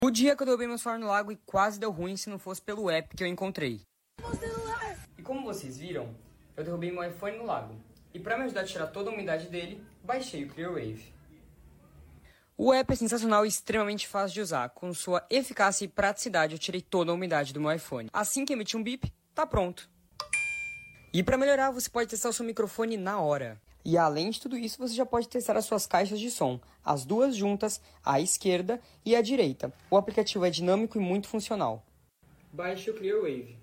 O dia que eu derrubei meu celular no lago e quase deu ruim se não fosse pelo app que eu encontrei. E como vocês viram, eu derrubei meu iPhone no lago. E para me ajudar a tirar toda a umidade dele, baixei o Clearwave. O app é sensacional e extremamente fácil de usar. Com sua eficácia e praticidade, eu tirei toda a umidade do meu iPhone. Assim que emitir um bip, tá pronto. E para melhorar, você pode testar o seu microfone na hora. E além de tudo isso, você já pode testar as suas caixas de som, as duas juntas, a esquerda e a direita. O aplicativo é dinâmico e muito funcional. Baixe o Clearwave.